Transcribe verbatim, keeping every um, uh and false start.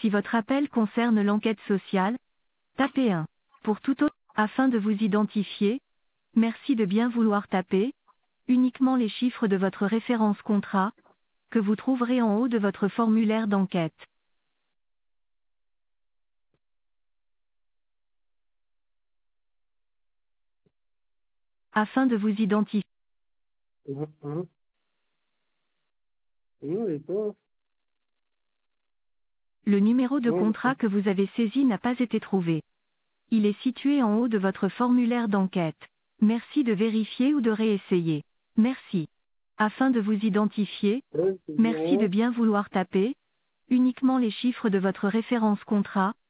Si votre appel concerne l'enquête sociale, tapez un. Pour tout autre, afin de vous identifier, merci de bien vouloir taper uniquement les chiffres de votre référence contrat, que vous trouverez en haut de votre formulaire d'enquête. Afin de vous identifier, Hein, hein. Non, j'ai pas. le numéro de Non, contrat que vous avez saisi n'a pas été trouvé. Il est situé en haut de votre formulaire d'enquête. Merci de vérifier ou de réessayer. Merci. Afin de vous identifier, ouais, c'est merci de zéro. bien vouloir taper uniquement les chiffres de votre référence contrat,